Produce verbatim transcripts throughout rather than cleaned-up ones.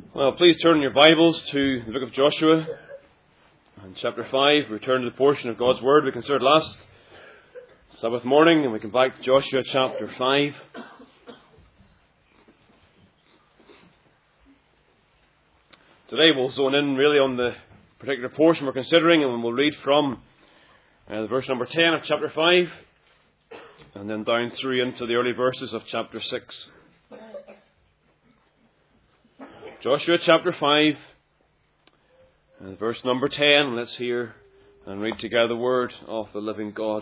Well, please turn your Bibles to the book of Joshua, and chapter five. We return to the portion of God's Word we considered last Sabbath morning, and we come back to Joshua chapter five. Today we'll zone in really on the particular portion we're considering, and we'll read from uh, verse number ten of chapter five, and then down through into the early verses of chapter six. Joshua chapter five, and verse number ten. Let's hear and read together the word of the living God.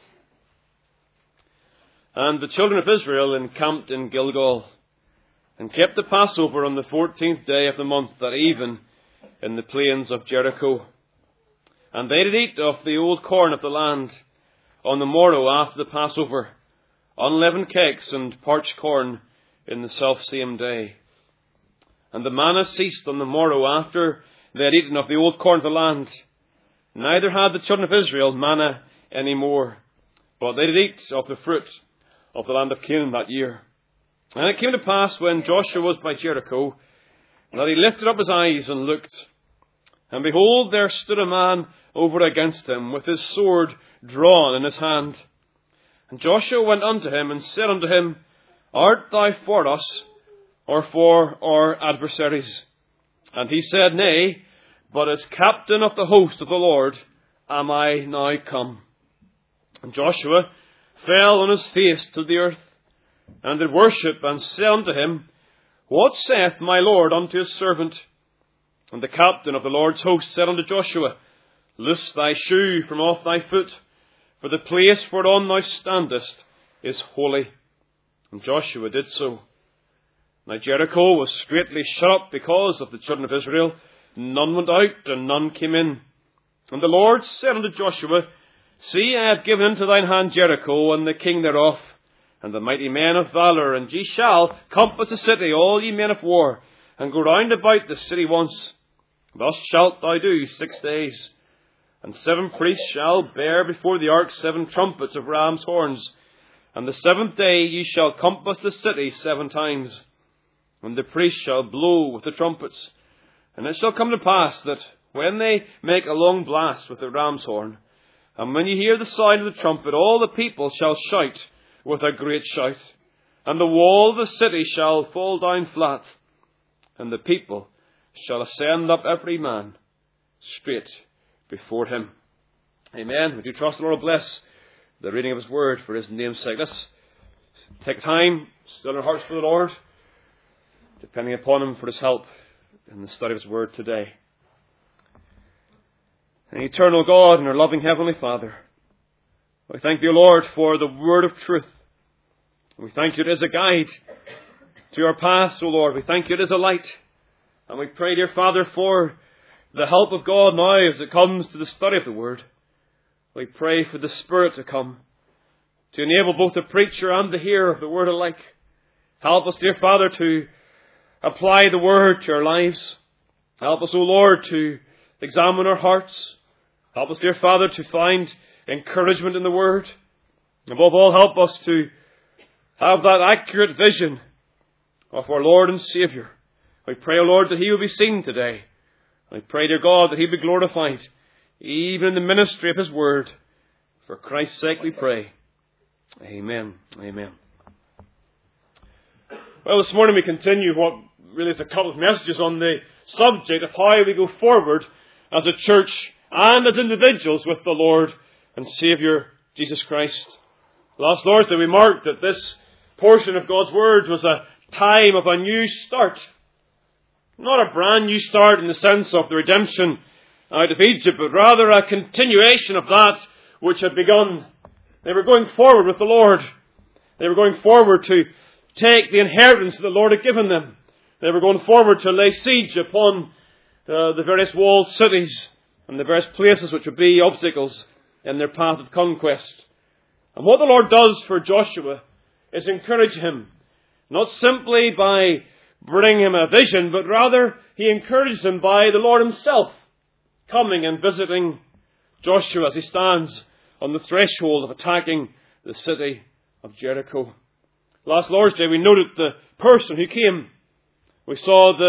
And the children of Israel encamped in Gilgal, and kept the Passover on the fourteenth day of the month, that even in the plains of Jericho. And they did eat of the old corn of the land on the morrow after the Passover, unleavened cakes and parched corn in the selfsame day. And the manna ceased on the morrow after they had eaten of the old corn of the land. Neither had the children of Israel manna any more, but they did eat of the fruit of the land of Canaan that year. And it came to pass, when Joshua was by Jericho, that he lifted up his eyes and looked, and behold, there stood a man over against him, with his sword drawn in his hand. And Joshua went unto him, and said unto him, Art thou for us, or for our adversaries? And he said, Nay, but as captain of the host of the Lord am I now come. And Joshua fell on his face to the earth, and did worship, and said unto him, What saith my Lord unto his servant? And the captain of the Lord's host said unto Joshua, Loose thy shoe from off thy foot, for the place whereon thou standest is holy. And Joshua did so. Now Jericho was straitly shut up because of the children of Israel. None went out, and none came in. And the Lord said unto Joshua, See, I have given into thine hand Jericho, and the king thereof, and the mighty men of valour, and ye shall compass the city, all ye men of war, and go round about the city once. Thus shalt thou do six days. And seven priests shall bear before the ark seven trumpets of ram's horns. And the seventh day ye shall compass the city seven times. And the priests shall blow with the trumpets. And it shall come to pass that when they make a long blast with the ram's horn, and when you hear the sound of the trumpet, all the people shall shout with a great shout. And the wall of the city shall fall down flat, and the people shall ascend up every man straight before him. Amen. We do trust the Lord will bless the reading of his word for his name's sake. Let's take time, still our hearts for the Lord, depending upon him for his help in the study of his word today. And eternal God and our loving Heavenly Father, we thank you, Lord, for the word of truth. We thank you it is a guide to our paths, O Lord. We thank you it is a light. And we pray, dear Father, for the help of God now as it comes to the study of the word. We pray for the Spirit to come, to enable both the preacher and the hearer of the word alike. Help us, dear Father, to apply the word to our lives. Help us, O Lord, to examine our hearts. Help us, dear Father, to find encouragement in the word. Above all, help us to have that accurate vision of our Lord and Saviour. We pray, O Lord, that he will be seen today. I pray, dear God, that he be glorified, even in the ministry of his word. For Christ's sake we pray. Amen. Amen. Well, this morning we continue what really is a couple of messages on the subject of how we go forward as a church and as individuals with the Lord and Saviour Jesus Christ. Last Lord's Day we marked that this portion of God's Word was a time of a new start. Not a brand new start in the sense of the redemption out of Egypt, but rather a continuation of that which had begun. They were going forward with the Lord. They were going forward to take the inheritance that the Lord had given them. They were going forward to lay siege upon uh, the various walled cities and the various places which would be obstacles in their path of conquest. And what the Lord does for Joshua is encourage him, not simply by bringing him a vision, but rather he encourages him by the Lord himself coming and visiting Joshua as he stands on the threshold of attacking the city of Jericho. Last Lord's Day we noted the person who came. We saw the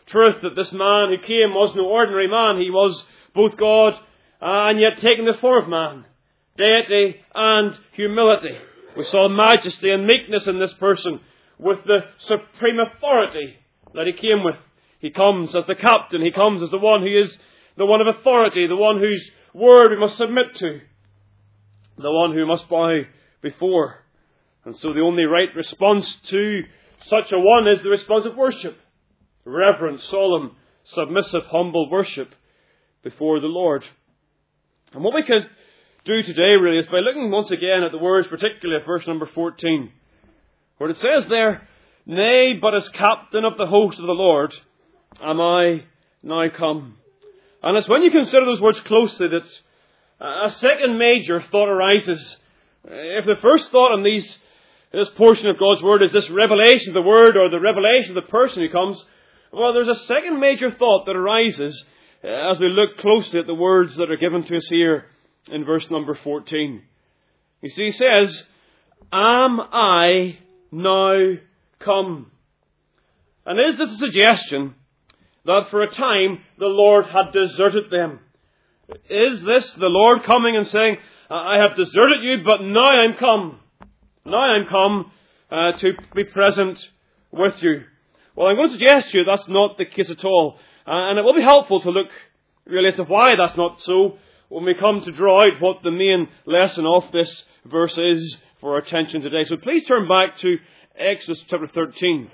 truth that this man who came was no ordinary man. He was both God and yet taking the form of man. Deity and humility. We saw majesty and meekness in this person with the supreme authority that he came with. He comes as the captain. He comes as the one who is the one of authority, the one whose word we must submit to, the one who must bow before. And so the only right response to such a one is the response of worship. Reverent, solemn, submissive, humble worship before the Lord. And what we could do today really is by looking once again at the words, particularly at verse number fourteen, where it says there, "Nay, but as captain of the host of the Lord am I now come." And it's when you consider those words closely that a second major thought arises. If the first thought on these, this portion of God's Word is this revelation of the Word or the revelation of the person who comes, well, there's a second major thought that arises as we look closely at the words that are given to us here in verse number fourteen. You see, he says, "Am I now come?" And is this a suggestion that for a time the Lord had deserted them? Is this the Lord coming and saying, "I have deserted you, but now I'm come. Now I'm come uh, to be present with you"? Well, I'm going to suggest to you that's not the case at all. Uh, and it will be helpful to look really to why that's not so when we come to draw out what the main lesson of this verse is for our attention today. So please turn back to Exodus chapter thirteen.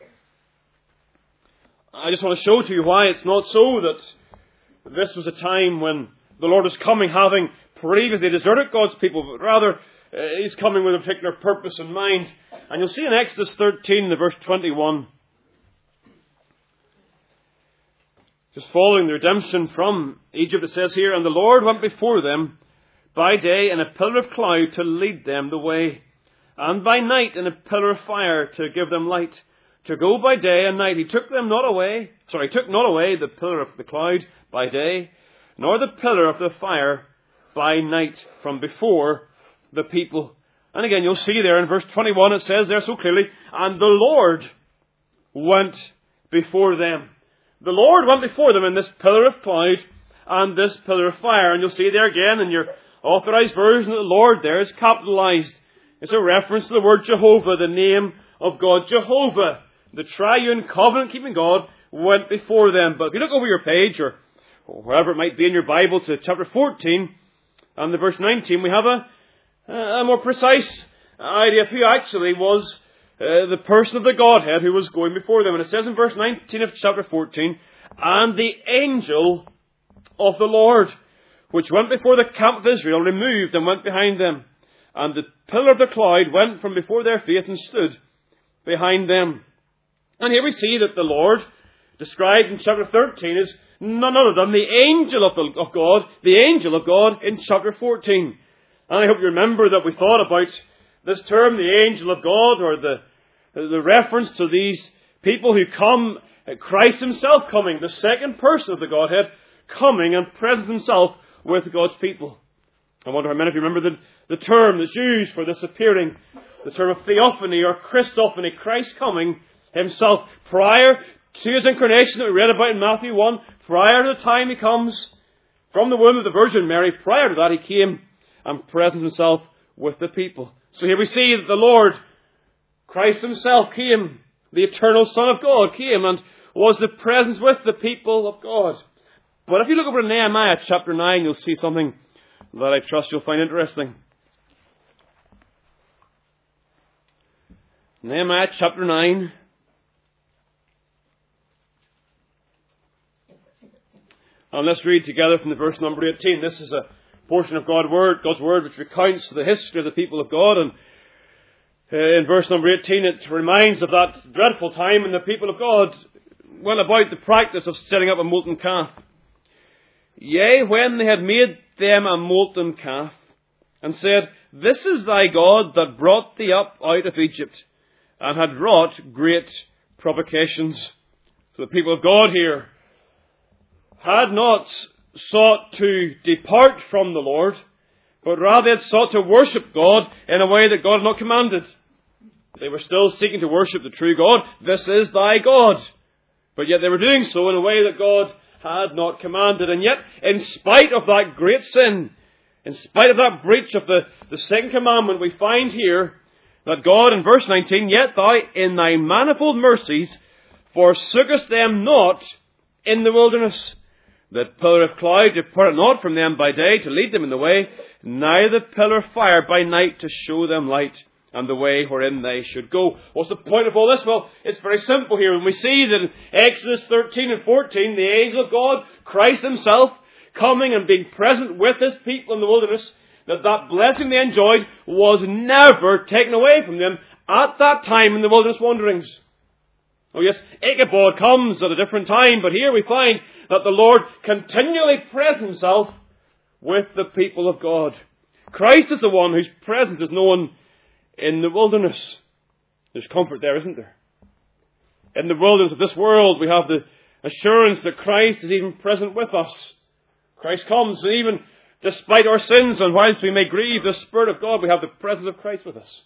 I just want to show to you why it's not so that this was a time when the Lord is coming having previously deserted God's people, but rather uh, He's coming with a particular purpose in mind. And you'll see in Exodus thirteen, the verse twenty-one, just following the redemption from Egypt, it says here, "And the Lord went before them by day in a pillar of cloud to lead them the way, and by night in a pillar of fire to give them light, to go by day and night. He took them not away, sorry, took not away the pillar of the cloud by day, nor the pillar of the fire by night from before the people." And again, you'll see there in verse twenty-one, it says there so clearly, "And the Lord went before them." The Lord went before them in this pillar of cloud and this pillar of fire. And you'll see there again in your authorized version that the Lord there is capitalized. It's a reference to the word Jehovah, the name of God. Jehovah, the triune covenant-keeping God, went before them. But if you look over your page, or wherever it might be in your Bible, to chapter fourteen and the verse nineteen, we have a, a more precise idea of who actually was Uh, the person of the Godhead who was going before them. And it says in verse nineteen of chapter fourteen, "And the angel of the Lord, which went before the camp of Israel, removed and went behind them. And the pillar of the cloud went from before their face and stood behind them." And here we see that the Lord, described in chapter thirteen, is none other than the angel of, the, of God, the angel of God in chapter fourteen. And I hope you remember that we thought about this term, the angel of God, or the The reference to these people who come, Christ himself coming, the second person of the Godhead, coming and present himself with God's people. I wonder how many of you remember the, the term that's used for this appearing, the term of theophany or Christophany, Christ coming himself prior to his incarnation that we read about in Matthew one, prior to the time he comes from the womb of the Virgin Mary. Prior to that he came and present himself with the people. So here we see that the Lord, Christ himself, came, the eternal Son of God, came and was the presence with the people of God. But if you look over to Nehemiah chapter nine, you'll see something that I trust you'll find interesting. Nehemiah chapter nine. And let's read together from the verse number eighteen. This is a portion of God's word, God's word which recounts the history of the people of God. And in verse number eighteen, it reminds of that dreadful time when the people of God went about the practice of setting up a molten calf. "Yea, when they had made them a molten calf, and said, This is thy God that brought thee up out of Egypt, and had wrought great provocations." So the people of God here had not sought to depart from the Lord, but rather had sought to worship God in a way that God had not commanded. They were still seeking to worship the true God. "This is thy God." But yet they were doing so in a way that God had not commanded. And yet, in spite of that great sin, in spite of that breach of the, the second commandment, we find here that God, in verse nineteen, "Yet thou in thy manifold mercies forsookest them not in the wilderness. The pillar of cloud departed not from them by day to lead them in the way, neither the pillar of fire by night to show them light and the way wherein they should go." What's the point of all this? Well, it's very simple here. When we see that in Exodus thirteen and fourteen, the angel of God, Christ himself, coming and being present with his people in the wilderness, that that blessing they enjoyed was never taken away from them at that time in the wilderness wanderings. Oh yes, Ichabod comes at a different time, but here we find that the Lord continually presents himself with the people of God. Christ is the one whose presence is known in the wilderness. There's comfort there, isn't there? In the wilderness of this world, we have the assurance that Christ is even present with us. Christ comes, and even despite our sins, and whilst we may grieve the Spirit of God, we have the presence of Christ with us.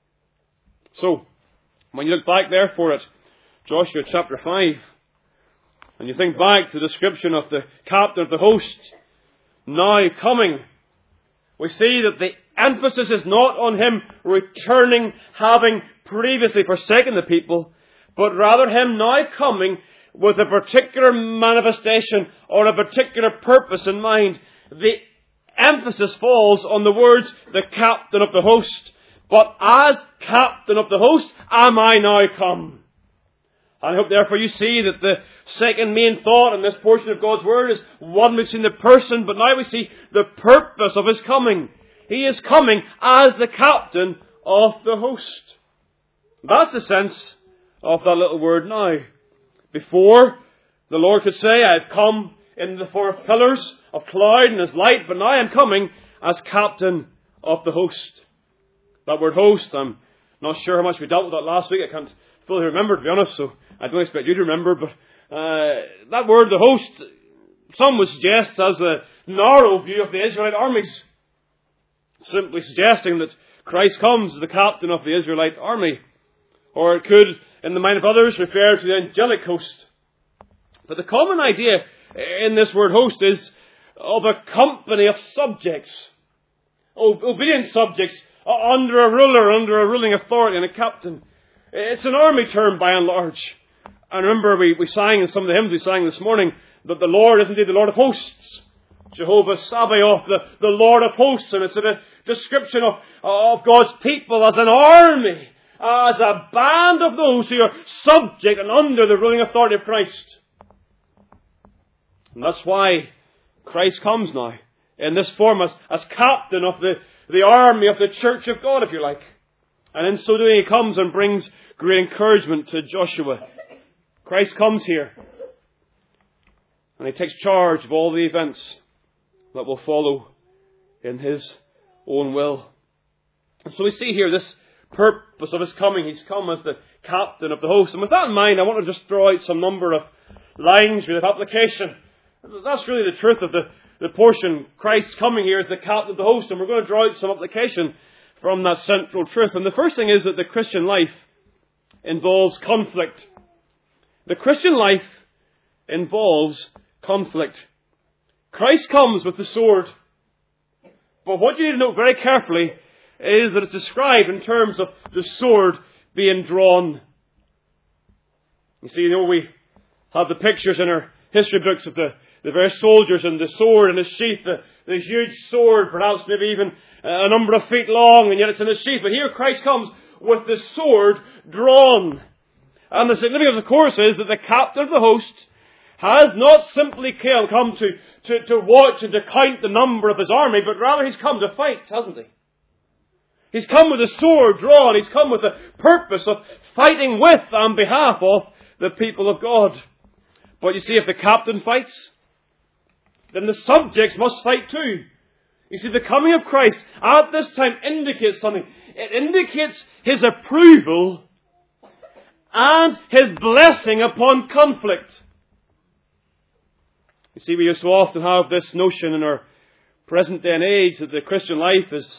So, when you look back therefore at Joshua chapter five, and you think back to the description of the captain of the host now coming, we see that the emphasis is not on him returning, having previously forsaken the people, but rather him now coming with a particular manifestation or a particular purpose in mind. The emphasis falls on the words, "the captain of the host." But as captain of the host, am I now come? And I hope therefore you see that the second main thought in this portion of God's Word is one we've seen the person, but now we see the purpose of his coming. He is coming as the captain of the host. That's the sense of that little word now. Before, the Lord could say, "I have come in the four pillars of cloud and his light, but now I am coming as captain of the host." That word host, I'm not sure how much we dealt with that last week. I can't fully remember, to be honest, so I don't expect you to remember. But uh, that word, the host, some would suggest as a narrow view of the Israelite armies, simply suggesting that Christ comes as the captain of the Israelite army. Or it could, in the mind of others, refer to the angelic host. But the common idea in this word host is of a company of subjects, obedient subjects, under a ruler, under a ruling authority and a captain. It's an army term by and large. And remember, we, we sang in some of the hymns we sang this morning that the Lord is indeed the Lord of hosts. Jehovah Sabaoth, the, the Lord of hosts. And it's a description of, of God's people as an army, as a band of those who are subject and under the ruling authority of Christ. And that's why Christ comes now in this form as, as captain of the, the army of the church of God, if you like. And in so doing, he comes and brings great encouragement to Joshua. Christ comes here, and he takes charge of all the events that will follow in his own will. And so we see here this purpose of his coming. He's come as the captain of the host. And with that in mind, I want to just draw out some number of lines with application. That's really the truth of the, the portion. Christ coming here as the captain of the host. And we're going to draw out some application from that central truth. And the first thing is that the Christian life involves conflict. The Christian life involves conflict. Christ comes with the sword. But what you need to note very carefully is that it's described in terms of the sword being drawn. You see, you know, we have the pictures in our history books of the, the various soldiers and the sword in his sheath, the, the huge sword, perhaps maybe even a number of feet long, and yet it's in his sheath. But here Christ comes with the sword drawn. And the significance, of course, is that the captain of the host has not simply come to, to, to watch and to count the number of his army, but rather he's come to fight, hasn't he? He's come with a sword drawn. He's come with the purpose of fighting with on behalf of the people of God. But you see, if the captain fights, then the subjects must fight too. You see, the coming of Christ at this time indicates something. It indicates his approval and his blessing upon conflict. You see, we so often have this notion in our present day and age that the Christian life is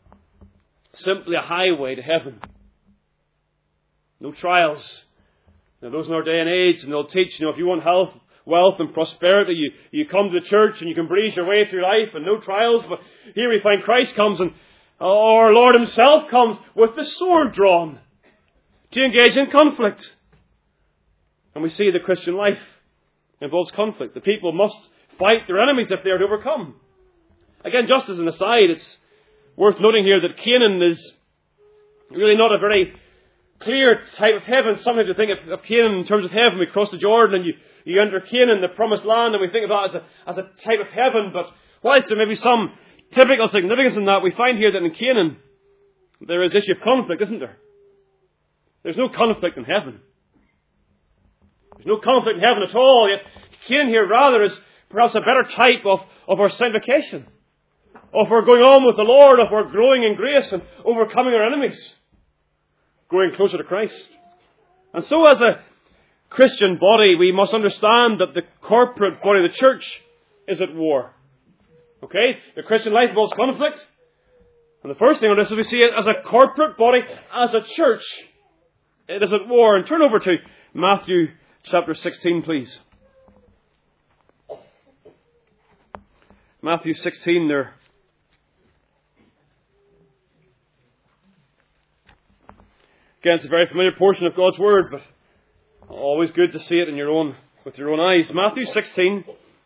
simply a highway to heaven. No trials, Now, those in our day and age, and they'll teach, you know, if you want health, wealth and prosperity, you, you come to the church and you can breeze your way through life and no trials. But here we find Christ comes and our Lord himself comes with the sword drawn to engage in conflict. And we see the Christian life involves conflict. The people must fight their enemies if they are to overcome. Again, just as an aside, it's worth noting here that Canaan is really not a very clear type of heaven. Sometimes we think of, of Canaan in terms of heaven. We cross the Jordan and you, you enter Canaan, the promised land, and we think of that as a, as a type of heaven. But whilst there may be some typical significance in that, we find here that in Canaan there is issue of conflict, isn't there? There's no conflict in heaven. There's no conflict in heaven at all. Yet Canaan here rather is perhaps a better type of, of our sanctification. Of our going on with the Lord, of our growing in grace and overcoming our enemies. Growing closer to Christ. And so as a Christian body, we must understand that the corporate body of the church is at war. Okay? The Christian life involves conflict. And the first thing on this is we see it as a corporate body, as a church. It is at war. And turn over to Matthew chapter sixteen, please. Matthew sixteen there. Again, it's a very familiar portion of God's Word, but always good to see it in your own, with your own eyes. Matthew sixteen,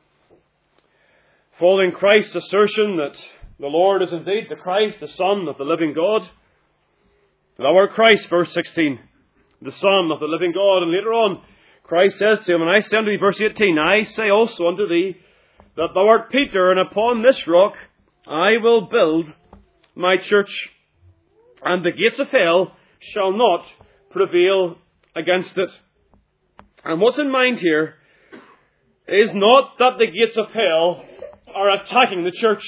following Christ's assertion that the Lord is indeed the Christ, the Son of the living God. Thou art Christ, verse sixteen, the Son of the living God. And later on, Christ says to him, and I say unto thee, verse eighteen, I say also unto thee, that thou art Peter, and upon this rock I will build my church, and the gates of hell shall not prevail against it. And what's in mind here is not that the gates of hell are attacking the church.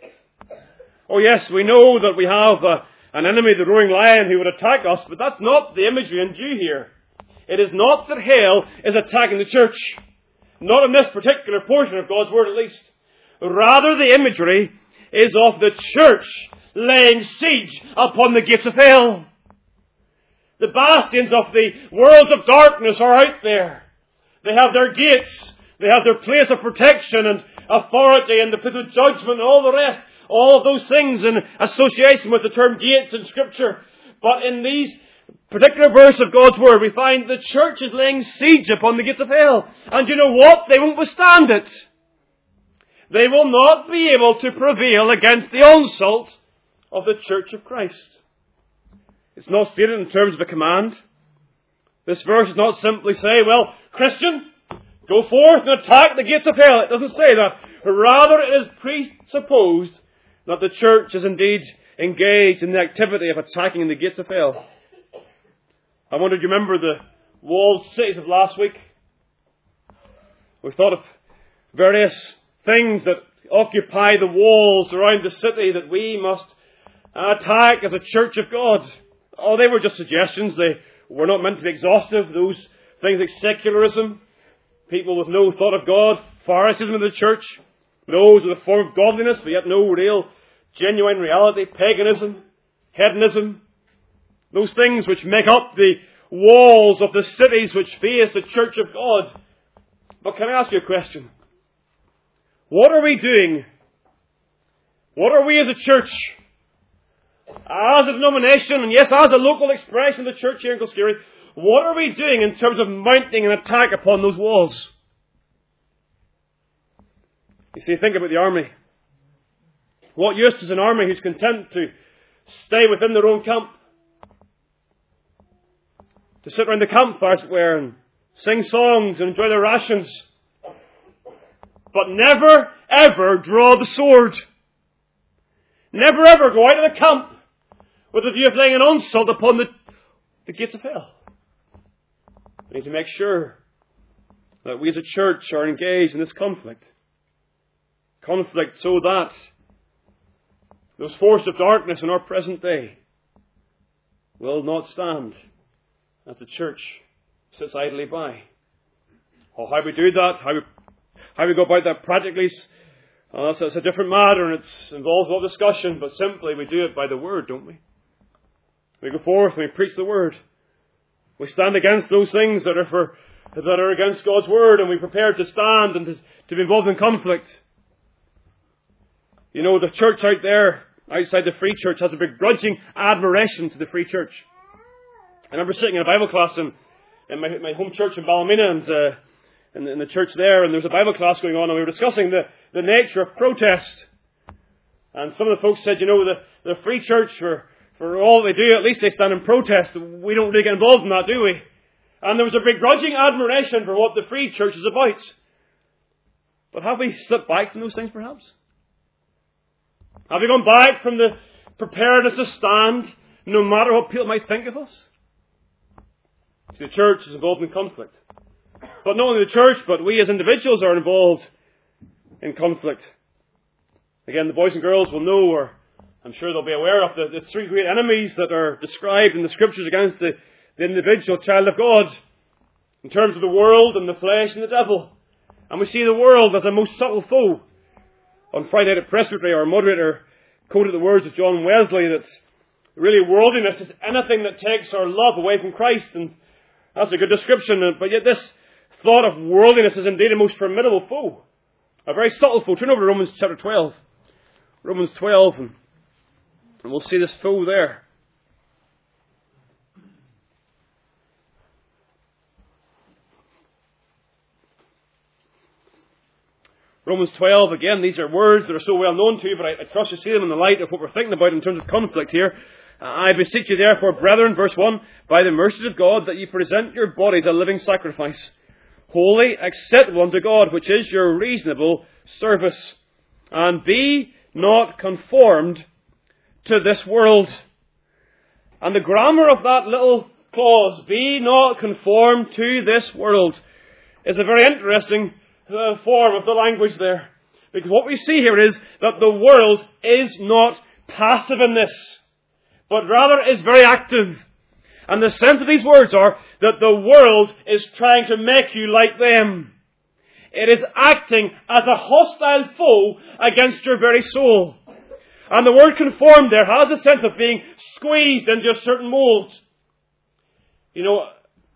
Oh yes, we know that we have uh, an enemy, the roaring lion, who would attack us, but that's not the imagery in view here. It is not that hell is attacking the church. Not in this particular portion of God's Word at least. Rather, the imagery is of the church laying siege upon the gates of hell. The bastions of the world of darkness are out there. They have their gates. They have their place of protection and authority and the place of judgment and all the rest. All of those things in association with the term gates in Scripture. But in these particular verse of God's Word, we find the church is laying siege upon the gates of hell. And you know what? They won't withstand it. They will not be able to prevail against the onslaught of the church of Christ. It's not stated in terms of a command. This verse does not simply say, well, Christian, go forth and attack the gates of hell. It doesn't say that. Rather, it is presupposed that the church is indeed engaged in the activity of attacking the gates of hell. I wonder, do you remember the walled cities of last week? We thought of various things that occupy the walls around the city that we must attack as a church of God. Oh, they were just suggestions. They were not meant to be exhaustive. Those things like secularism, people with no thought of God, Pharisaism in the church, those with a form of godliness but yet no real, genuine reality, paganism, hedonism, those things which make up the walls of the cities which face the church of God. But can I ask you a question? What are we doing? What are we as a church? As a denomination, and yes, as a local expression of the church here in Kilskerry, what are we doing in terms of mounting an attack upon those walls? You see, think about the army. What use is an army who's content to stay within their own camp? To sit around the campfire, as it were, and sing songs and enjoy their rations. But never, ever draw the sword. Never, ever go out of the camp with the view of laying an onslaught upon the, the gates of hell. We need to make sure that we as a church are engaged in this conflict. Conflict so that those forces of darkness in our present day will not stand as the church sits idly by. Oh, how we do that, how we, how we go about that practically, uh, that's, that's a different matter, and it involves a lot of discussion, but simply we do it by the Word, don't we? We go forth and we preach the Word. We stand against those things that are for that are against God's Word, and we prepare to stand and to, to be involved in conflict. You know, the church out there, outside the Free Church, has a begrudging admiration to the Free Church. I remember sitting in a Bible class in, in my, my home church in Ballymena, and uh, in, in the church there, and there was a Bible class going on, and we were discussing the, the nature of protest. And some of the folks said, you know, the, the Free Church, for, for all they do, at least they stand in protest. We don't really get involved in that, do we? And there was a begrudging admiration for what the Free Church is about. But have we slipped back from those things, perhaps? Have we gone back from the preparedness to stand, no matter what people might think of us? See, the church is involved in conflict. But not only the church, but we as individuals are involved in conflict. Again, the boys and girls will know, or I'm sure they'll be aware of, the, the three great enemies that are described in the Scriptures against the, the individual child of God, in terms of the world and the flesh and the devil. And we see the world as a most subtle foe. On Friday night at Presbytery, our moderator quoted the words of John Wesley that really worldliness is anything that takes our love away from Christ. And that's a good description. But yet this thought of worldliness is indeed a most formidable foe. A very subtle foe. Turn over to Romans chapter twelve. Romans twelve, and, and we'll see this foe there. Romans twelve, again, these are words that are so well known to you, but I, I trust you see them in the light of what we're thinking about in terms of conflict here. Uh, I beseech you therefore, brethren, verse one, by the mercies of God, that ye present your bodies a living sacrifice, holy, acceptable unto God, which is your reasonable service. And be not conformed to this world. And the grammar of that little clause, be not conformed to this world, is a very interesting uh, form of the language there. Because what we see here is that the world is not passive in this, but rather is very active. And the sense of these words are that the world is trying to make you like them. It is acting as a hostile foe against your very soul. And the word conformed there has a sense of being squeezed into a certain mould. You know,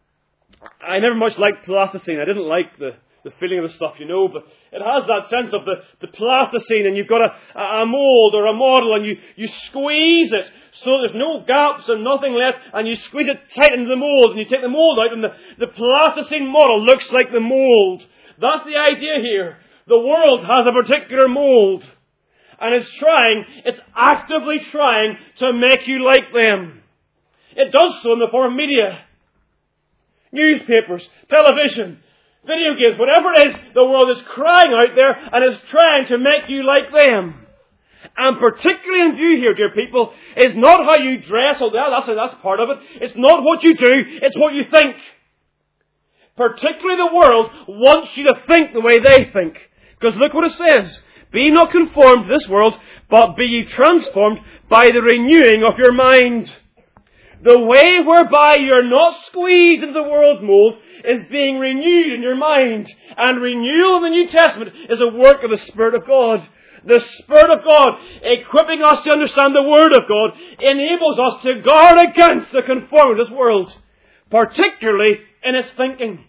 I never much liked plasticine. I didn't like the, the feeling of the stuff, you know, but it has that sense of the, the plasticine, and you've got a, a mould or a model, and you, you squeeze it so there's no gaps and nothing left, and you squeeze it tight into the mould, and you take the mould out, and the, the plasticine model looks like the mould. That's the idea here. The world has a particular mould, and it's trying, it's actively trying to make you like them. It does so in the form of media. Newspapers, television, video games, whatever it is, the world is crying out there and is trying to make you like them. And particularly in view here, dear people, is not how you dress, oh, that's, that's part of it. It's not what you do, it's what you think. Particularly the world wants you to think the way they think. Because look what it says. Be not conformed to this world, but be ye transformed by the renewing of your mind. The way whereby you're not squeezed into the world's mold is being renewed in your mind. And renewal in the New Testament is a work of the Spirit of God. The Spirit of God, equipping us to understand the Word of God, enables us to guard against the conformity of this world, particularly in its thinking.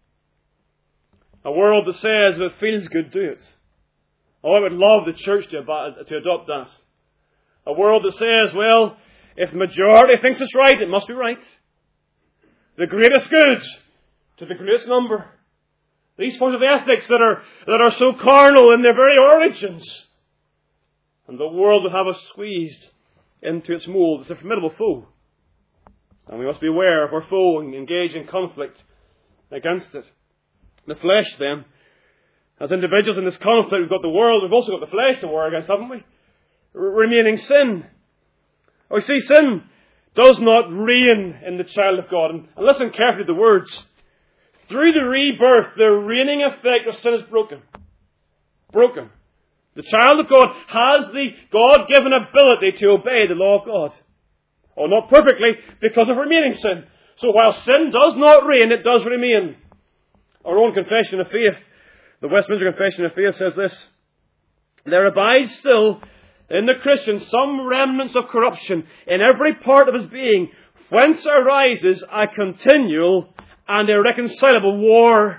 A world that says, if it feels good, do it. Oh, I would love the church to, to adopt that. A world that says, well, if the majority thinks it's right, it must be right. The greatest good to the greatest number. These forms of ethics that are, that are so carnal in their very origins. And the world will have us squeezed into its mould. It's a formidable foe. And we must be aware of our foe and engage in conflict against it. The flesh, then, as individuals in this conflict, we've got the world, we've also got the flesh to war against, haven't we? R- remaining sin. Oh, you see, sin does not reign in the child of God. And, and listen carefully to the words. Through the rebirth, the reigning effect of sin is broken. Broken. The child of God has the God-given ability to obey the law of God. Oh, not perfectly, because of remaining sin. So while sin does not reign, it does remain. Our own Confession of Faith, the Westminster Confession of Faith, says this: there abides still in the Christian some remnants of corruption in every part of his being, whence arises a continual and irreconcilable war.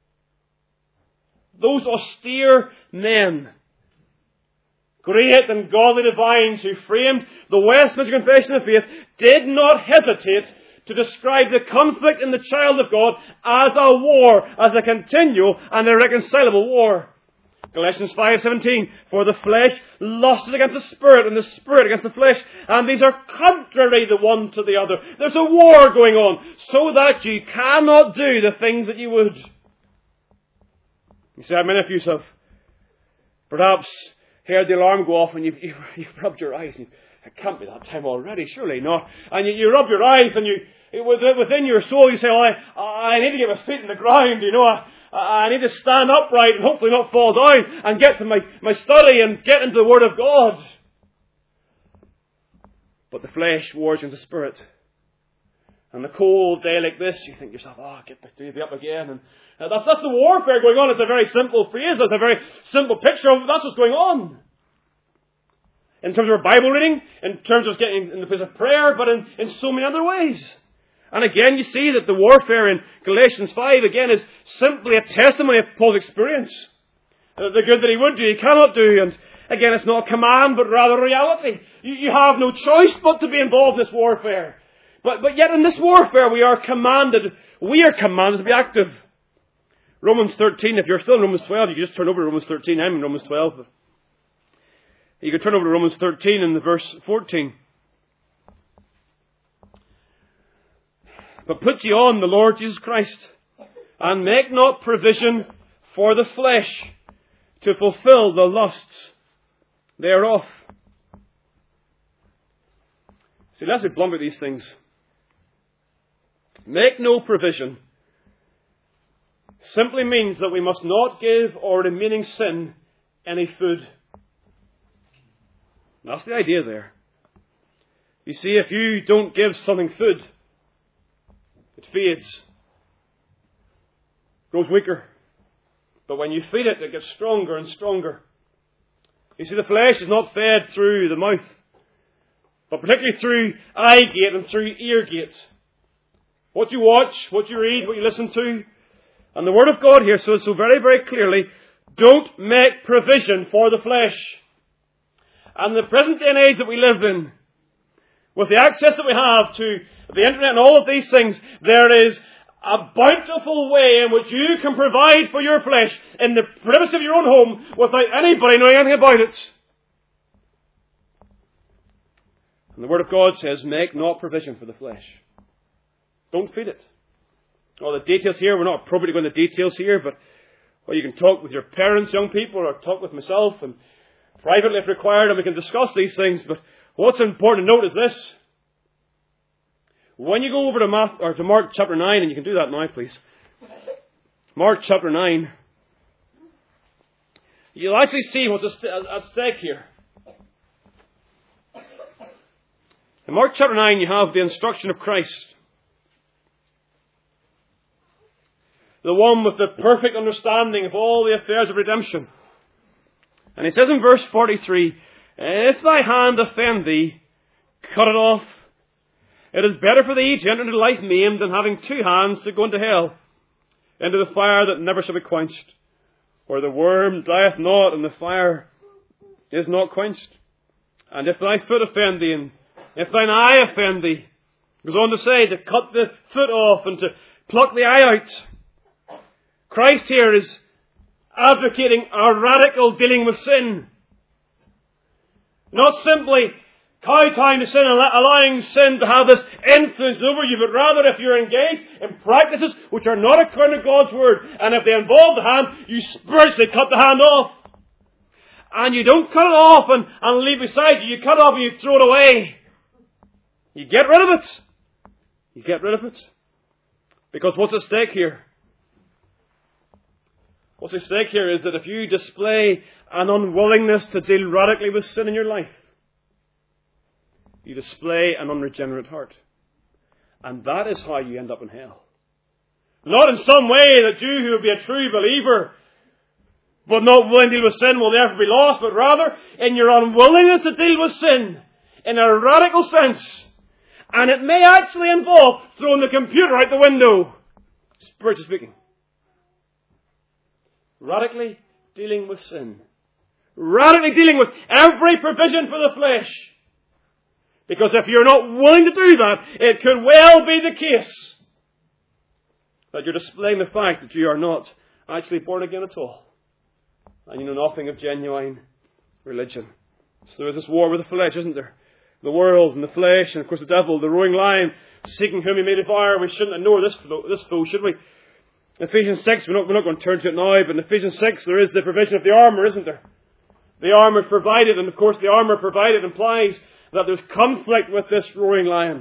Those austere men, great and godly divines who framed the Westminster Confession of Faith, did not hesitate to describe the conflict in the child of God as a war, as a continual and irreconcilable war. Galatians five seventeen, for the flesh lusts against the Spirit, and the Spirit against the flesh, and these are contrary the one to the other. There's a war going on, so that you cannot do the things that you would. You see, how many of you have perhaps heard the alarm go off and you've, you've, you've rubbed your eyes, and it can't be that time already, surely not. And you, you rub your eyes, and you within your soul you say, oh, I, I need to get my feet in the ground, you know, I, I need to stand upright and hopefully not fall down and get to my, my study and get into the Word of God. But the flesh wars against the Spirit. And a cold day like this, you think to yourself, oh, get the baby up again. And that's, that's the warfare going on. It's a very simple phrase. It's a very simple picture of that's what's going on. In terms of our Bible reading, in terms of getting in the place of prayer, but in, in so many other ways. And again, you see that the warfare in Galatians five, again, is simply a testimony of Paul's experience. Uh, the good that he would do, he cannot do. And again, it's not a command, but rather a reality. You, you have no choice but to be involved in this warfare. But, but yet in this warfare, we are commanded, we are commanded to be active. Romans thirteen, if you're still in Romans twelve, you can just turn over to Romans thirteen. I'm in Romans twelve. You can turn over to Romans thirteen in the verse fourteen. But put ye on the Lord Jesus Christ, and make not provision for the flesh to fulfill the lusts thereof. See, let's be blunt with these things. Make no provision simply means that we must not give our remaining sin any food. That's the idea there. You see, if you don't give something food, it fades, grows weaker. But when you feed it, it gets stronger and stronger. You see, the flesh is not fed through the mouth, but particularly through eye gate and through ear gate. What you watch, what you read, what you listen to. And the Word of God here says so very, very clearly, don't make provision for the flesh. And the present day and age that we live in, with the access that we have to the internet and all of these things, there is a bountiful way in which you can provide for your flesh in the privacy of your own home without anybody knowing anything about it. And the Word of God says, make not provision for the flesh. Don't feed it. All the details here, we're not appropriate to go into details here, but well, you can talk with your parents, young people, or talk with myself, and privately if required, and we can discuss these things. But what's important to note is this. When you go over to, Matthew, or to Mark chapter nine, and you can do that now, please. Mark chapter nine. You'll actually see what's at stake here. In Mark chapter nine, you have the instruction of Christ. The one with the perfect understanding of all the affairs of redemption. And he says in verse forty-three, if thy hand offend thee, cut it off. It is better for thee to enter into life maimed than having two hands to go into hell, into the fire that never shall be quenched, where the worm dieth not and the fire is not quenched. And if thy foot offend thee, and if thine eye offend thee, it goes on to say to cut the foot off and to pluck the eye out. Christ here is advocating a radical dealing with sin. Not simply kowtowing to sin and allowing sin to have this influence over you, but rather if you're engaged in practices which are not according to God's Word, and if they involve the hand, you spiritually cut the hand off. And you don't cut it off and, and leave it beside you. You cut it off and you throw it away. You get rid of it. You get rid of it. Because what's at stake here? What's at stake here is that if you display an unwillingness to deal radically with sin in your life, you display an unregenerate heart. And that is how you end up in hell. Not in some way that you who will be a true believer but not willing to deal with sin will ever be lost, but rather in your unwillingness to deal with sin in a radical sense, And it may actually involve throwing the computer out the window, spiritually speaking. Radically dealing with sin. Radically dealing with every provision for the flesh. Because if you're not willing to do that, it could well be the case that you're displaying the fact that you are not actually born again at all. And you know nothing of genuine religion. So there is this war with the flesh, isn't there? The world and the flesh, and of course the devil, the roaring lion, seeking whom he may devour. We shouldn't ignore this foe, this foe, should we? Ephesians six, we're not, we're not going to turn to it now, but in Ephesians six there is the provision of the armour, isn't there? The armour provided, and of course the armour provided implies that there's conflict with this roaring lion.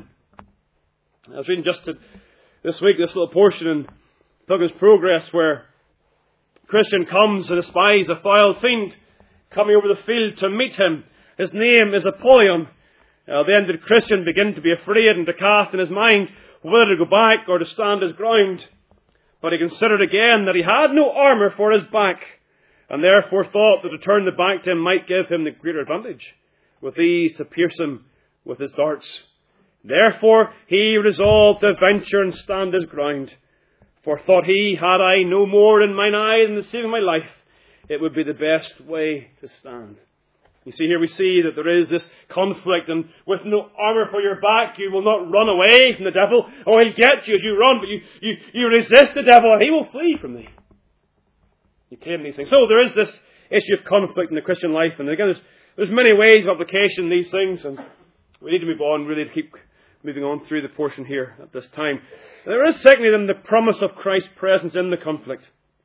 I was reading just to, this week this little portion in Duggan's Progress where a Christian comes and espies a foul fiend coming over the field to meet him. His name is Apollyon. Uh, then the Christian begin to be afraid and to cast in his mind whether to go back or to stand his ground. But he considered again that he had no armour for his back, and therefore thought that to turn the back to him might give him the greater advantage, with ease to pierce him with his darts. Therefore he resolved to venture and stand his ground. For thought he, had I no more in mine eye than the saving my life, it would be the best way to stand. You see, here we see that there is this conflict, and with no armour for your back, you will not run away from the devil. Oh, he'll get you as you run, but you, you, you resist the devil and he will flee from thee. You claim these things. So there is this issue of conflict in the Christian life, and again, there's, there's many ways of application of these things, and we need to move on, really, to keep moving on through the portion here at this time. There is, secondly, then, the promise of Christ's presence in the conflict.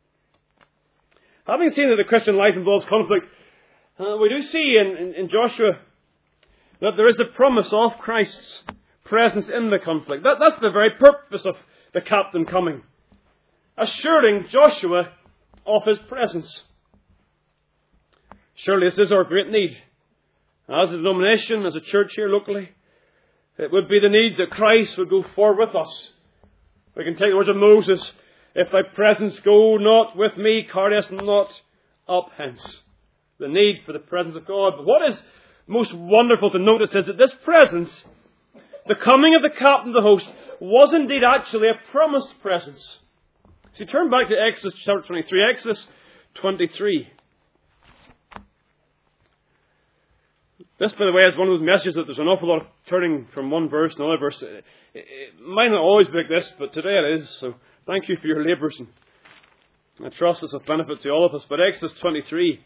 Having seen that the Christian life involves conflict, Uh, we do see in, in, in Joshua that there is the promise of Christ's presence in the conflict. That, that's the very purpose of the captain coming, assuring Joshua of his presence. Surely this is our great need. As a denomination, as a church here locally, it would be the need that Christ would go forward with us. We can take the words of Moses, if thy presence go not with me, carry us not up hence. The need for the presence of God. But what is most wonderful to notice is that this presence, the coming of the captain of the host, was indeed actually a promised presence. So turn back to Exodus chapter twenty-three. Exodus twenty-three. This, by the way, is one of those messages that there's an awful lot of turning from one verse to another verse. It, it, it might not always be like this, but today it is. So thank you for your labours, and I trust it's of benefit to all of us. But Exodus twenty-three.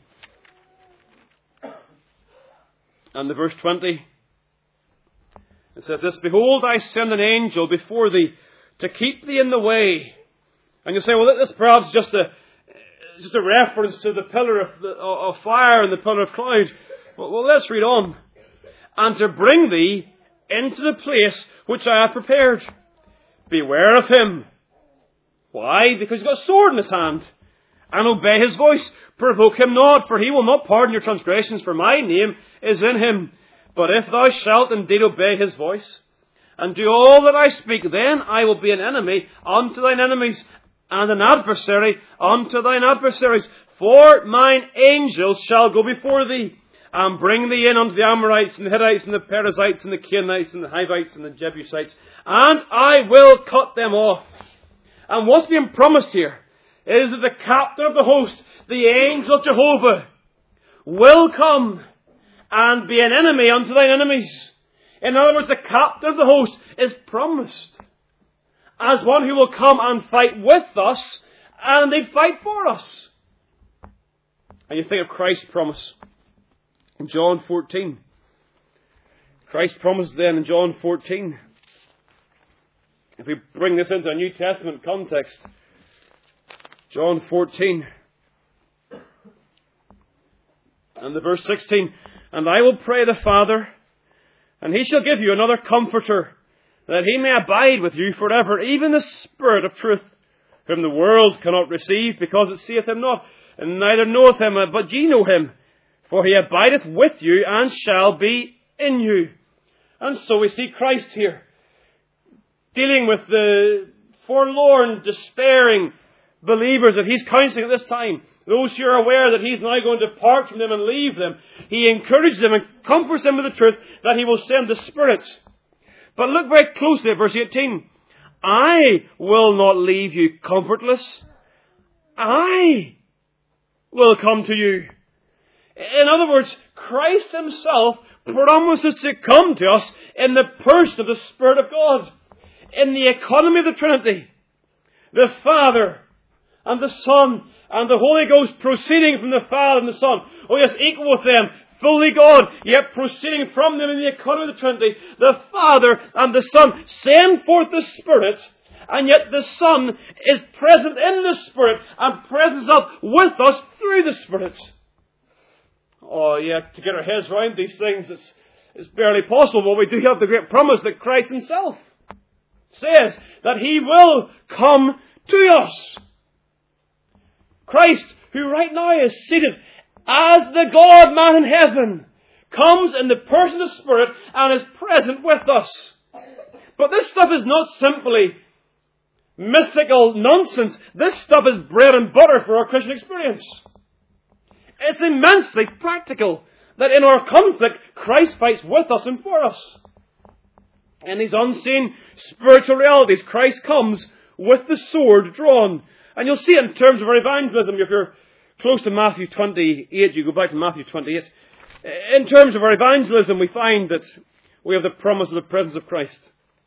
And the verse twenty, it says this, Behold, I send an angel before thee to keep thee in the way. And you say, well, this perhaps just a just a reference to the pillar of, the, of fire and the pillar of cloud. Well, well, let's read on. And to bring thee into the place which I have prepared. Beware of him. Why? Because he's got a sword in his hand. And obey his voice. Provoke him not, for he will not pardon your transgressions, for my name is in him. But if thou shalt indeed obey his voice, and do all that I speak, then I will be an enemy unto thine enemies, and an adversary unto thine adversaries. For mine angels shall go before thee, and bring thee in unto the Amorites, and the Hittites, and the Perizzites, and the Canaanites, and the Hivites, and the Jebusites, and I will cut them off. And what's being promised here is that the captain of the host, the angel of Jehovah, will come and be an enemy unto thine enemies. In other words, the captain of the host is promised as one who will come and fight with us, and they fight for us. And you think of Christ's promise in John fourteen. Christ promised then in John fourteen. If we bring this into a New Testament context, John fourteen. And the verse sixteen, And I will pray the Father, and he shall give you another comforter, that he may abide with you forever, even the Spirit of truth, whom the world cannot receive, because it seeth him not, and neither knoweth him, but ye know him, for he abideth with you, and shall be in you. And so we see Christ here, dealing with the forlorn, despairing believers that he's counseling at this time. Those who are aware that he's now going to depart from them and leave them. He encourages them and comforts them with the truth that he will send the Spirit. But look very closely at verse eighteen. I will not leave you comfortless. I will come to you. In other words, Christ himself promises to come to us in the person of the Spirit of God. In the economy of the Trinity. The Father and the Son and the Holy Ghost proceeding from the Father and the Son. Oh yes, equal with them. Fully God, yet proceeding from them in the economy of the Trinity, the Father and the Son send forth the Spirit, and yet the Son is present in the Spirit and presents up with us through the Spirit. Oh, yeah, to get our heads around these things, it's, it's barely possible, but we do have the great promise that Christ himself says that he will come to us. Christ, who right now is seated as the God-man in heaven, comes in the person of the Spirit and is present with us. But this stuff is not simply mystical nonsense. This stuff is bread and butter for our Christian experience. It's immensely practical that in our conflict, Christ fights with us and for us. In these unseen spiritual realities, Christ comes with the sword drawn. And you'll see it in terms of our evangelism. If you're close to Matthew twenty-eight, you go back to Matthew twenty-eight. In terms of our evangelism, we find that we have the promise of the presence of Christ.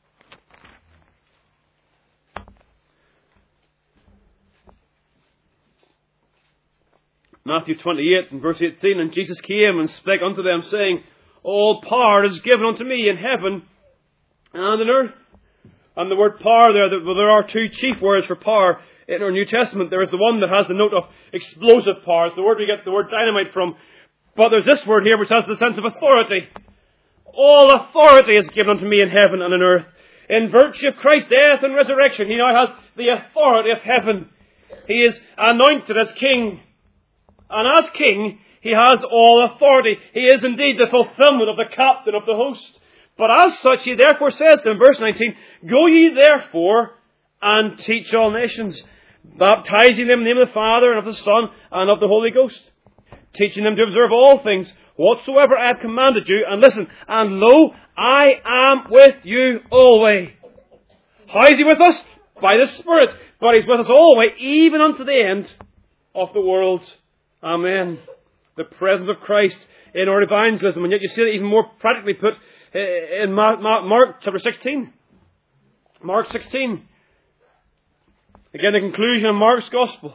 Matthew twenty-eight and verse eighteen, and Jesus came and spake unto them, saying, all power is given unto me in heaven and on earth. And the word power there, well, there are two chief words for power in our New Testament. There is the one that has the note of explosive power. It's the word we get the word dynamite from. But there's this word here which has the sense of authority. All authority is given unto me in heaven and on earth. In virtue of Christ's death and resurrection, he now has the authority of heaven. He is anointed as king. And as king, he has all authority. He is indeed the fulfillment of the captain of the host. But as such, he therefore says in verse nineteen, go ye therefore and teach all nations, baptizing them in the name of the Father and of the Son and of the Holy Ghost, teaching them to observe all things whatsoever I have commanded you. And listen, and lo, I am with you always. How is he with us? By the Spirit. But he's with us always, even unto the end of the world. Amen. The presence of Christ in our evangelism. And yet you see it even more practically put in Mark chapter sixteen. Mark sixteen. Again, the conclusion of Mark's Gospel.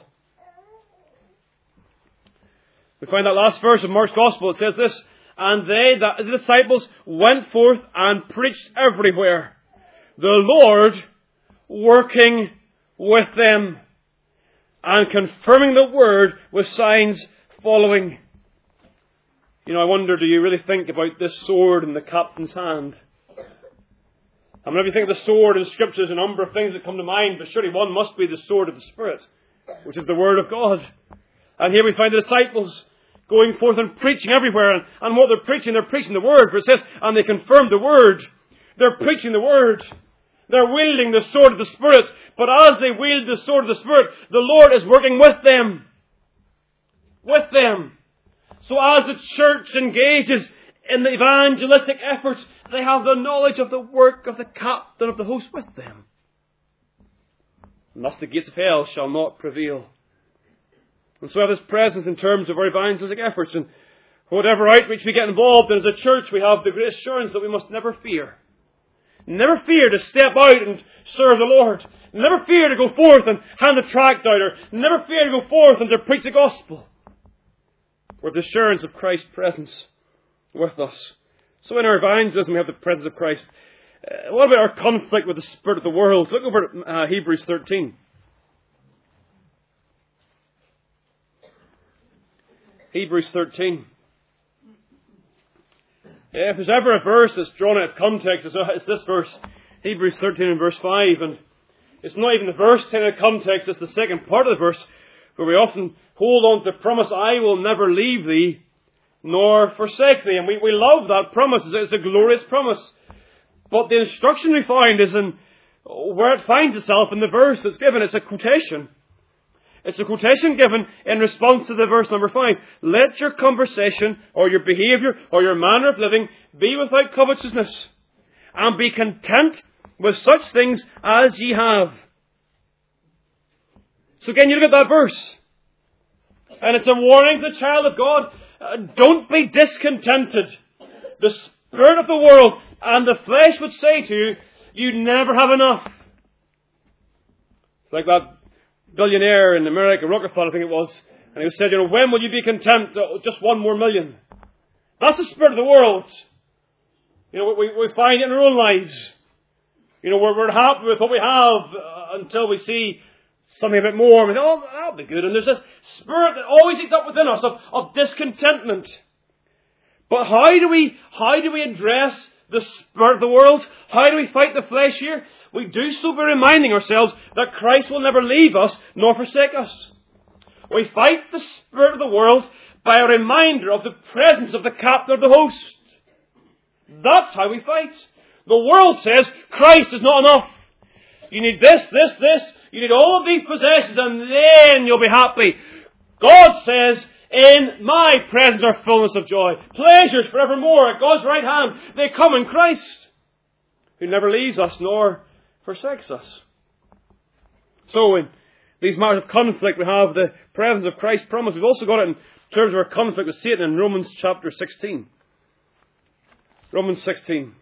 We find that last verse of Mark's Gospel. It says this, and they, the disciples, went forth and preached everywhere, the Lord working with them and confirming the word with signs following. You know, I wonder, do you really think about this sword in the captain's hand? I mean, if you think of the sword in Scripture, there's a number of things that come to mind, but surely one must be the sword of the Spirit, which is the Word of God. And here we find the disciples going forth and preaching everywhere. And, and what they're preaching, they're preaching the Word. For it says, and they confirmed the Word. They're preaching the Word. They're wielding the sword of the Spirit. But as they wield the sword of the Spirit, the Lord is working with them. With them. So as the church engages in the evangelistic efforts, they have the knowledge of the work of the captain of the host with them. And thus the gates of hell shall not prevail. And so we have this presence in terms of our evangelistic efforts. And whatever outreach we get involved in as a church, we have the great assurance that we must never fear. Never fear to step out and serve the Lord. Never fear to go forth and hand the tract out. Or never fear to go forth and to preach the gospel. With the assurance of Christ's presence with us. So in our evangelism we have the presence of Christ. Uh, what about our conflict with the spirit of the world? Look over at uh, Hebrews thirteen. Hebrews thirteen. If there's ever a verse that's drawn out of context, it's, it's this verse. Hebrews thirteen and verse five. And it's not even the verse taken out of context, it's the second part of the verse, where we often hold on to the promise, I will never leave thee, nor forsake thee. And we, we love that promise. It's a glorious promise. But the instruction we find is in where it finds itself in the verse that's given. It's a quotation. It's a quotation given in response to the verse number five. Let your conversation, or your behaviour, or your manner of living be without covetousness. and be content with such things as ye have. So again, you look at that verse, and it's a warning to the child of God. Uh, don't be discontented. The spirit of the world and the flesh would say to you, you never have enough. It's like that billionaire in America, Rockefeller, I think it was, and he said, you know, when will you be content? Oh, just one more million. That's the spirit of the world. You know, we, we find it in our own lives. You know, we're, we're happy with what we have uh, until we see something a bit more. We think, oh, that'll be good. And there's this spirit that always eats up within us of, of discontentment. But how do we, how do we address the spirit of the world? How do we fight the flesh here? We do so by reminding ourselves that Christ will never leave us nor forsake us. We fight the spirit of the world by a reminder of the presence of the captain of the host. That's how we fight. The world says Christ is not enough. You need this, this, this. You need all of these possessions and then you'll be happy. God says, in my presence are fullness of joy. Pleasures forevermore at God's right hand. They come in Christ, who never leaves us nor forsakes us. So in these matters of conflict, we have the presence of Christ's promise. We've also got it in terms of our conflict with Satan in Romans chapter sixteen. Romans sixteen.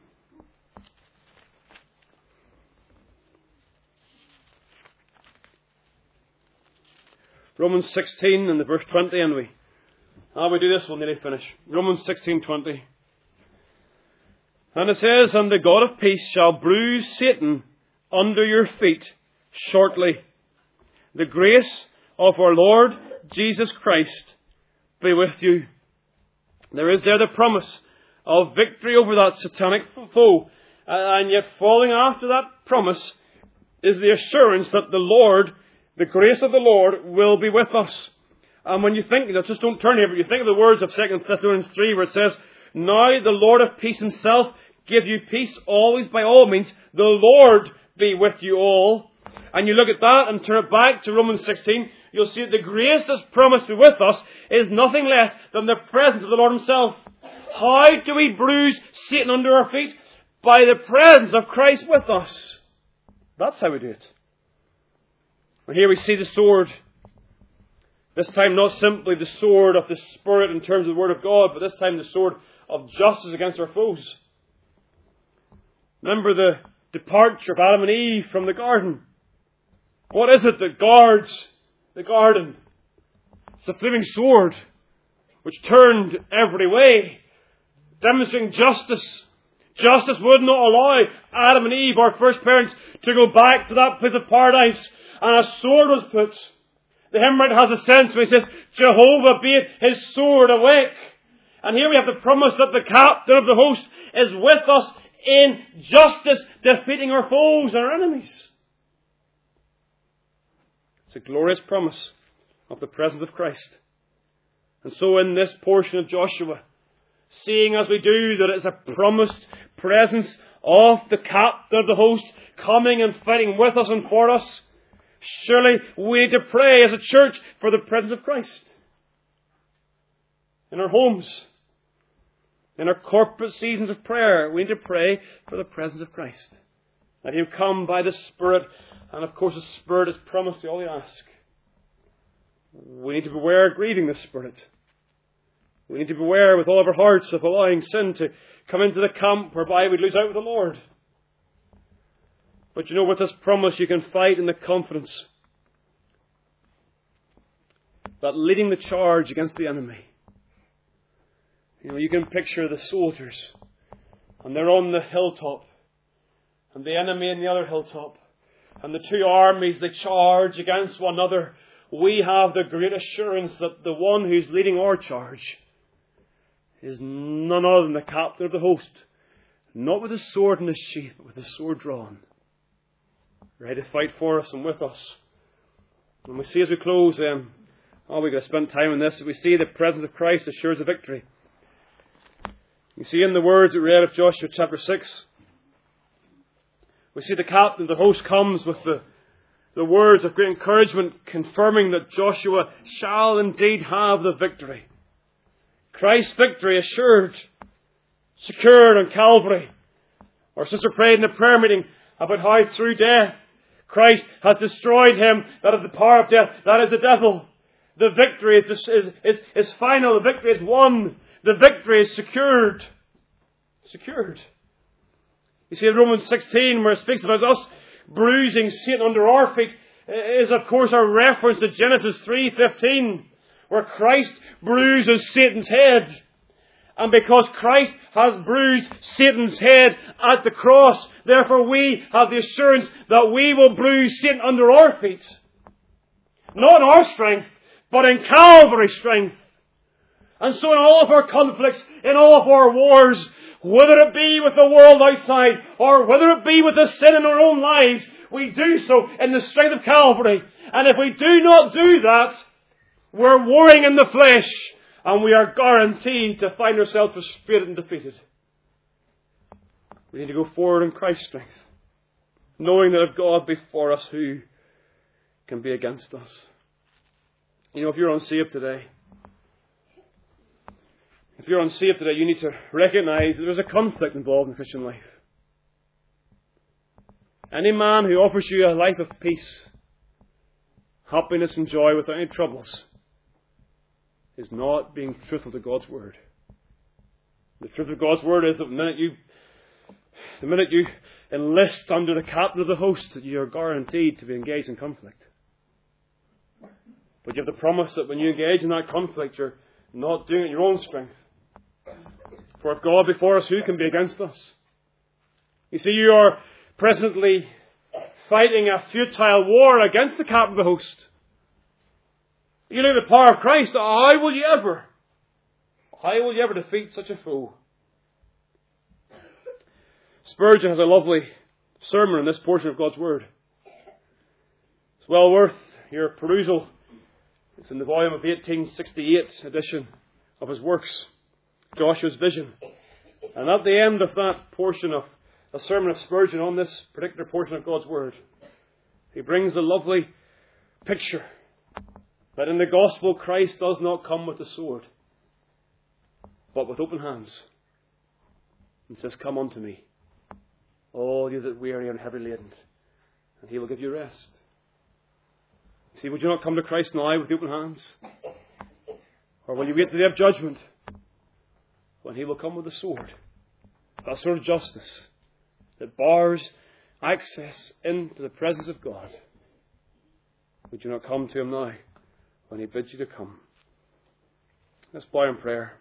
Romans sixteen and the verse twenty, and we, ah, we do this, we'll nearly finish. Romans sixteen twenty. And it says, and the God of peace shall bruise Satan under your feet shortly. The grace of our Lord Jesus Christ be with you. There is there the promise of victory over that satanic foe. And yet following after that promise is the assurance that the Lord, the grace of the Lord, will be with us. And when you think, just don't turn here, but you think of the words of Second Thessalonians three where it says, now the Lord of peace himself give you peace always by all means. The Lord be with you all. And you look at that and turn it back to Romans sixteen, you'll see that the grace that's promised to be with us is nothing less than the presence of the Lord himself. How do we bruise Satan under our feet? By the presence of Christ with us. That's how we do it. And here we see the sword. This time not simply the sword of the Spirit in terms of the Word of God, but this time the sword of justice against our foes. Remember the departure of Adam and Eve from the garden. What is it that guards the garden? It's a flaming sword which turned every way, demonstrating justice. Justice would not allow Adam and Eve, our first parents, to go back to that place of paradise. And a sword was put. The hymn writer has a sense where he says, Jehovah be it his sword awake. And here we have the promise that the captain of the host is with us in justice, defeating our foes and our enemies. It's a glorious promise of the presence of Christ. And so in this portion of Joshua, seeing as we do that it's a promised presence of the captain of the host coming and fighting with us and for us, surely we need to pray as a church for the presence of Christ. In our homes, in our corporate seasons of prayer, we need to pray for the presence of Christ. That He'll come by the Spirit, and of course the Spirit is promised to all we ask. We need to beware of grieving the Spirit. We need to beware with all of our hearts of allowing sin to come into the camp whereby we lose out with the Lord. But you know, with this promise you can fight in the confidence that leading the charge against the enemy. You know, you can picture the soldiers and they're on the hilltop and the enemy on the other hilltop and the two armies, they charge against one another. We have the great assurance that the one who's leading our charge is none other than the captain of the host, not with his sword in his sheath, but with his sword drawn, ready to fight for us and with us. And we see as we close, um, oh, we're going to spend time on this. We see the presence of Christ assures a victory. You see in the words we read of Joshua chapter six, we see the captain of the host comes with the, the words of great encouragement, confirming that Joshua shall indeed have the victory. Christ's victory assured, secured on Calvary. Our sister prayed in a prayer meeting about how through death, Christ has destroyed him that is the power of death, that is the devil. The victory is, is, is, is final. The victory is won. The victory is secured. Secured. You see in Romans sixteen, where it speaks about us bruising Satan under our feet, is of course a reference to Genesis three fifteen, where Christ bruises Satan's head. And because Christ has bruised Satan's head at the cross, therefore we have the assurance that we will bruise Satan under our feet. Not in our strength, but in Calvary's strength. And so in all of our conflicts, in all of our wars, whether it be with the world outside, or whether it be with the sin in our own lives, we do so in the strength of Calvary. And if we do not do that, we're warring in the flesh, and we are guaranteed to find ourselves frustrated and defeated. We need to go forward in Christ's strength, knowing that if God be for us, who can be against us? You know, if you're unsaved today, if you're unsaved today, you need to recognize that there's a conflict involved in Christian life. Any man who offers you a life of peace, happiness and joy without any troubles is not being truthful to God's Word. The truth of God's Word is that the minute you, the minute you enlist under the captain of the host, that you are guaranteed to be engaged in conflict. But you have the promise that when you engage in that conflict, you're not doing it in your own strength. For if God be for us, who can be against us? You see, you are presently fighting a futile war against the captain of the host. You look at the power of Christ. How will you ever, how will you ever defeat such a foe? Spurgeon has a lovely sermon on this portion of God's Word. It's well worth your perusal. It's in the volume of eighteen sixty-eight edition of his works, Joshua's Vision. And at the end of that portion of a sermon of Spurgeon on this particular portion of God's Word, he brings the lovely picture that in the gospel Christ does not come with a sword, but with open hands, and says, "Come unto me, all you that weary and heavy laden, and he will give you rest." See, would you not come to Christ now with open hands? Or will you wait to the day of judgment, when he will come with a sword, that sword of justice that bars access into the presence of God? Would you not come to him now, when he bids you to come? Let's bow in prayer.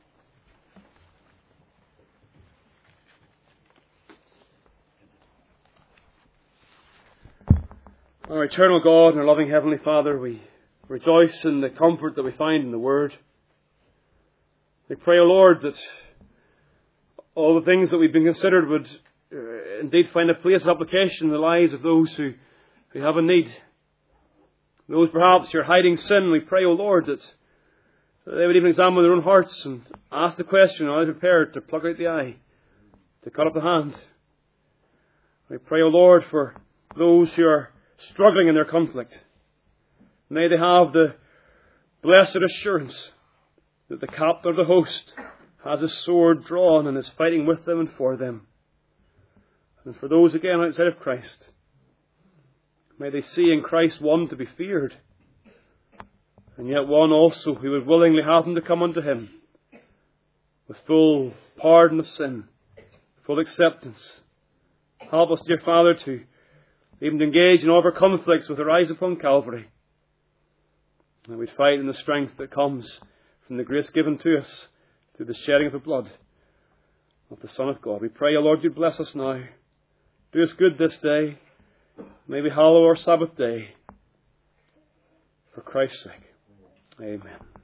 Our eternal God and our loving Heavenly Father, we rejoice in the comfort that we find in the Word. We pray, O Lord, that all the things that we've been considered would uh, indeed find a place of application in the lives of those who, who have a need. Those perhaps who are hiding sin, we pray, O Lord, that they would even examine their own hearts and ask the question, are they prepared to pluck out the eye, to cut off the hand? We pray, O Lord, for those who are struggling in their conflict. May they have the blessed assurance that the captain of the host has his sword drawn and is fighting with them and for them. And for those again outside of Christ, may they see in Christ one to be feared, and yet one also who would willingly have them to come unto him with full pardon of sin, full acceptance. Help us, dear Father, to even to engage in all of our conflicts with our eyes upon Calvary. And we'd fight in the strength that comes from the grace given to us through the shedding of the blood of the Son of God. We pray, O Lord, you bless us now. Do us good this day. May we hallow our Sabbath day for Christ's sake. Amen.